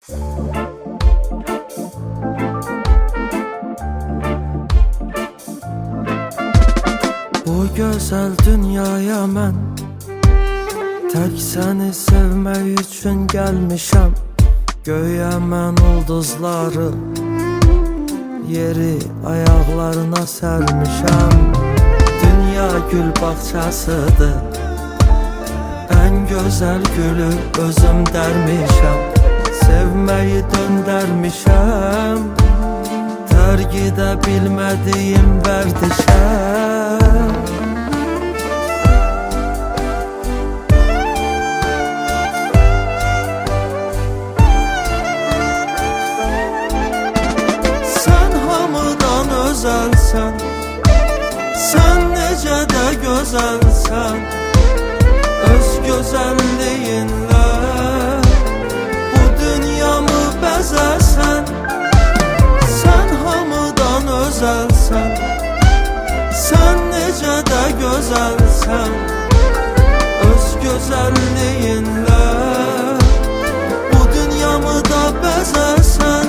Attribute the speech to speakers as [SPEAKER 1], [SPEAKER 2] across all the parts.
[SPEAKER 1] Bu gözəl dünyaya mən tək səni sevmək üçün gəlmişəm. Göyə mən ulduzları yeri ayaqlarına sərmişəm. Dünya gül bağçasıdır, ən gözəl gülü özüm dərmişəm. Sevməyi döndərmişəm, tərk edə bilmədiyim vərdişəm. Sən hamıdan özəlsən, sən necə də gözəlsən. Öz gözəlliyinlə bu dünyamı bəzərsən. Sən hamıdan özəlsən, sən necə də gözəlsən. Öz gözəlliyinlə bu dünyamı da bəzərsən.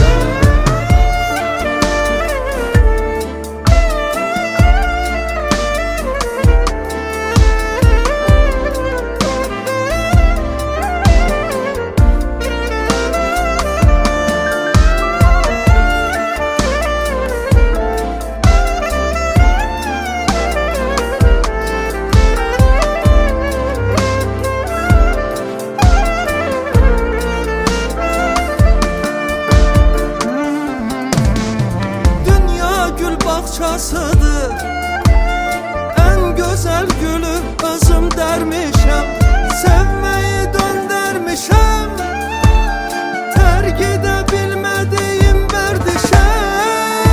[SPEAKER 1] Bağçasıdır, ən gözəl gülü özüm dərmişəm. Sevməyi döndərmişəm, tərk edə bilmədiyim vərdişəm.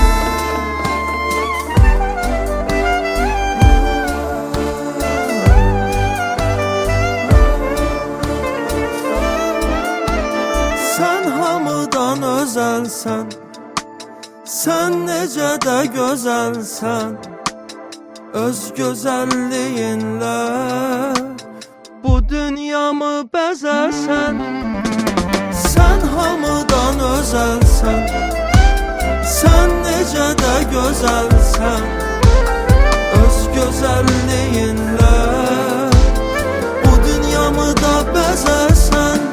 [SPEAKER 1] Sən hamıdan özəlsən, sən necə də gözəlsən. Öz gözəlliyinlə bu dünyamı bəzərsən. Sən hamıdan özəlsən, sən necə də gözəlsən. Öz gözəlliyinlə bu dünyamı da bəzərsən.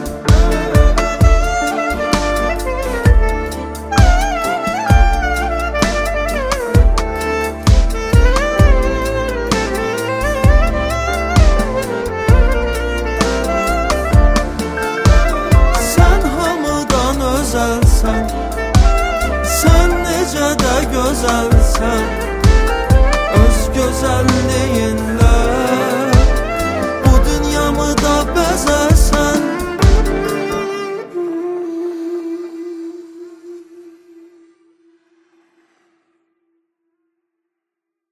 [SPEAKER 1] Sən necə də gözəl